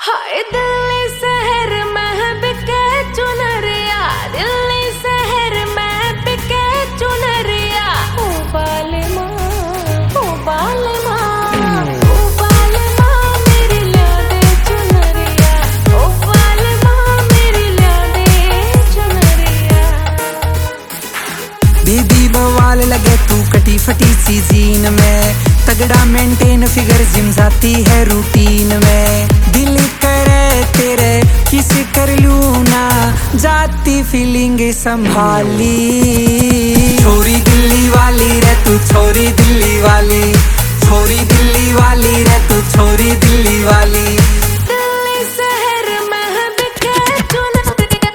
हाय दिल्ली शहर में बिके चुनरिया, दिल्ली शहर में बिके चुनरिया। ओ बाल माँ, ओ बाल माँ, ओ बाल माँ मेरी ला दे चुनरिया, ओ बाल माँ मेरी ला दे चुनरिया। बेबी बवाल लगे तू कटी फटी सी जीन में, तगड़ा मेंटेन फिगर जिम जाती है रूटीन में। दिल करे तेरे किस कर लूं ना, जाती फीलिंग संभाली। छोरी दिल्ली वाली रे तू, छोरी दिल्ली वाली, छोरी दिल्ली वाली रे तू, छोरी दिल्ली वाली। दिल्ली शहर में बिके चुनरिया,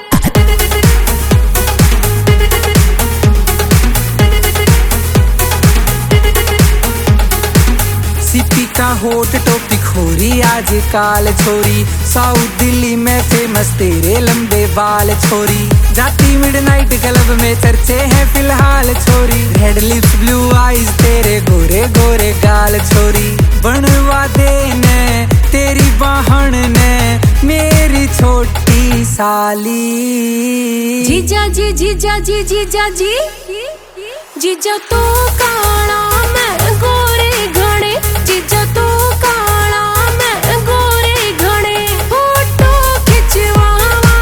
सीपी का होट टॉपिक हो रही आजकल छोरी, साउथ दिल्ली में फेमस तेरे लंबे बाल छोरी। जाती मिडनाइट क्लब में चर्चे हैं फिलहाल छोरी, रेड लिप्स ब्लू आईज तेरे गोरे गोरे गाल छोरी। बनवा देने तेरी बहन ने मेरी छोटी साली। जीजा जी जीजा जी जीजा जी, जीजा तो काला मैं गोरे घने, जीजा तो काला मैं गोरे घने। फोटो खिंचवावा,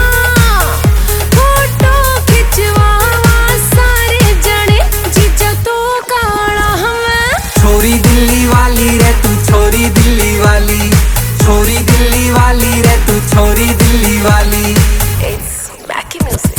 फोटो खिंचवावा सारे जने, जीजा तो काला मैं। छोरी दिल्ली वाली रे तू, छोरी दिल्ली वाली, छोरी दिल्ली वाली रे तू, छोरी दिल्ली वाली। It's Mackie Music.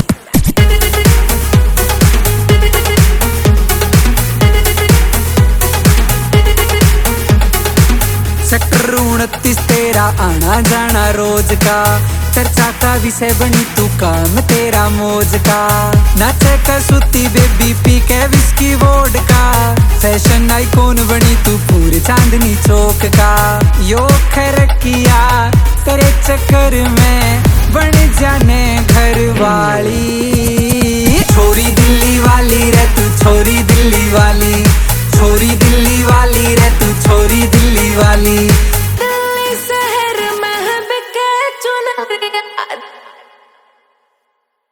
सेक्टर 29 तेरा आना जाना रोज का, चर्चा का विषय बनी तू काम तेरा मौज का। नाचे कसूती बेबी पी के विस्की वोडका, फैशन आइकॉन बनी तू पूरे चांदनी चौक का। यो खरकिया तेरे चक्कर में बन जाने घर वाली। छोरी दिल्ली वाली रे तू, छोरी दिल्ली वाली, छोरी दिल्ली वाली रे तू, छोरी दिल्ली वाली।